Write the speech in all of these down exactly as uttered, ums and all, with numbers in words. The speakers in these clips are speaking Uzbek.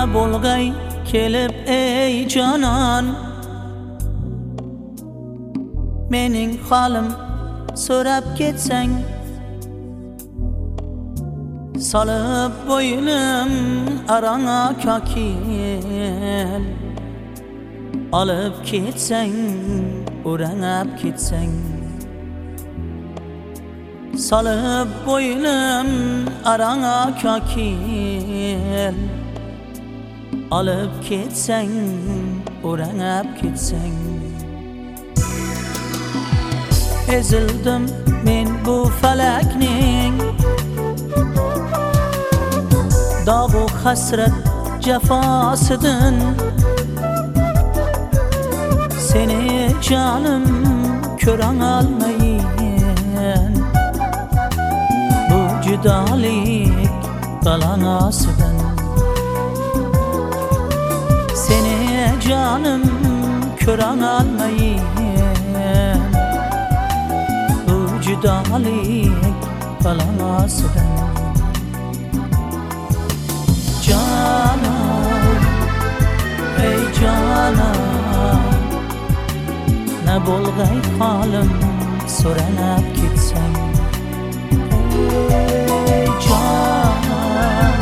bo'lg'ay kelib ey jonon, mening holim so'rab ketsang, solib bo'ynim aranga kokil, olib ketsang, o'rangab ketsang, solib bo'ynim aranga kokil, olib ketsang, o'rangab ketsang. Ezildim men bu falakning dog'u hasrat jafosidan, seni canım ko'ran olmayin bu judolik balanosidan. Seni canım ko'ran olmayin bu judolik balanosidan. Canan, ey canan, ne bo'lg'ay holim so'ranab ketsang. Ey canan,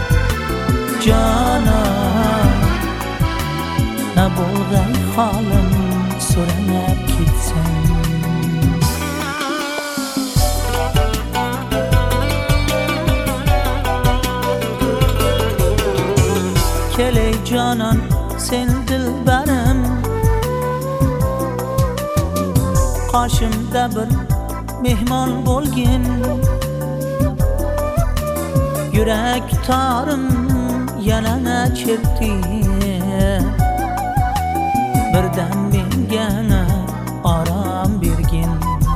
canan, ne bo'lg'ay holim so'ranab ketsang. Keley canan sen dilberim, qarshimda bir mehmon bo'lgin, yurak torim yana chertdi, birdan menga orom bergin.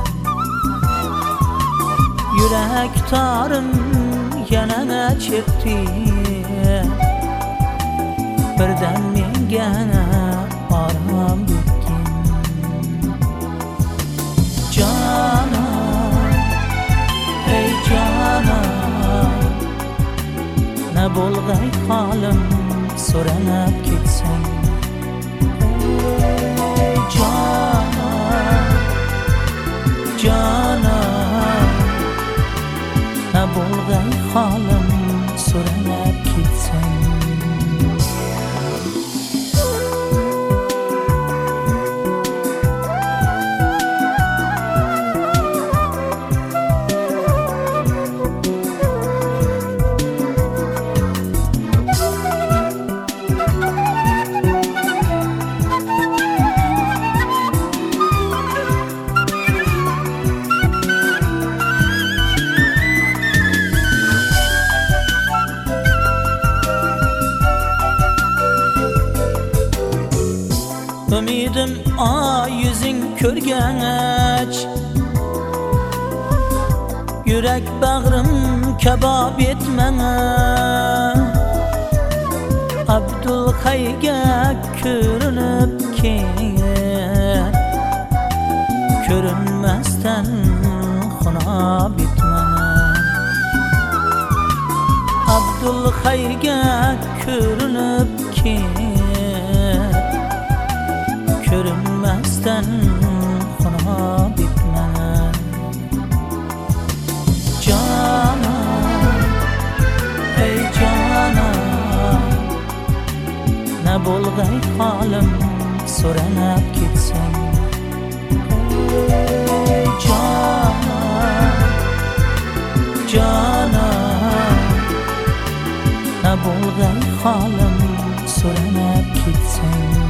Yurak torim yana chertdi, birdan menga orom bergin. Canan, ey canan, ne bo'lg'ay holim so'ranab ketsang. Ey canan, canan, ne bo'lg'ay holim so'ranab ketsang. Ümidim ay yüzün ko'rgach, yürek bağrım kebab etmene. Abdulhayga ko'rinib ket, ko'rinmasdan xunob etmene. Abdulhayga ko'rinib ket, ko'rinmasdan xunob etmene. Canan, ey canan, ne bo'lg'ay holim so'ranab ketsang. Ey canan, canan, ne bo'lg'ay holim so'ranab ketsang.